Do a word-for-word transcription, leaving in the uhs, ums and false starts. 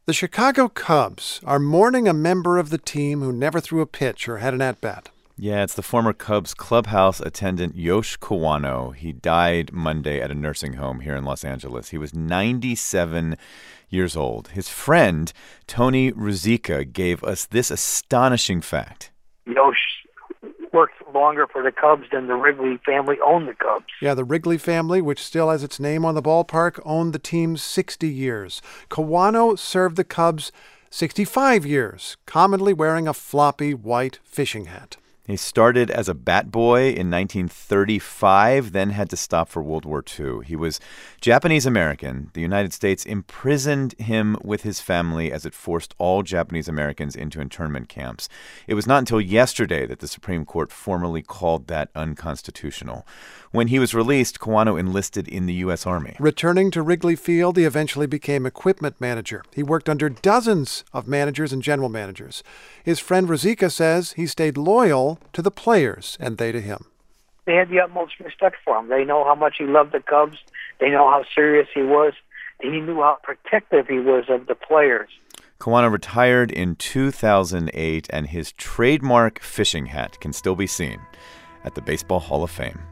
The Chicago Cubs are mourning a member of the team who never threw a pitch or had an at-bat. Yeah, it's the former Cubs clubhouse attendant Yosh Kawano. He died Monday at a nursing home here in Los Angeles. He was ninety-seven years old. His friend, Tony Ruzicka, gave us this astonishing fact. Yosh worked longer for the Cubs than the Wrigley family owned the Cubs. Yeah, the Wrigley family, which still has its name on the ballpark, owned the team sixty years. Kawano served the Cubs sixty-five years, commonly wearing a floppy white fishing hat. He started as a bat boy in nineteen thirty-five, then had to stop for World War Two. He was Japanese-American. The United States imprisoned him with his family as it forced all Japanese Americans into internment camps. It was not until yesterday that the Supreme Court formally called that unconstitutional. When he was released, Kawano enlisted in the U S Army. Returning to Wrigley Field, he eventually became equipment manager. He worked under dozens of managers and general managers. His friend Ruzicka says he stayed loyal to the players and they to him. They had the utmost respect for him. They know how much he loved the Cubs. They know how serious he was. And he knew how protective he was of the players. Kawano retired in two thousand eight, and his trademark fishing hat can still be seen at the Baseball Hall of Fame.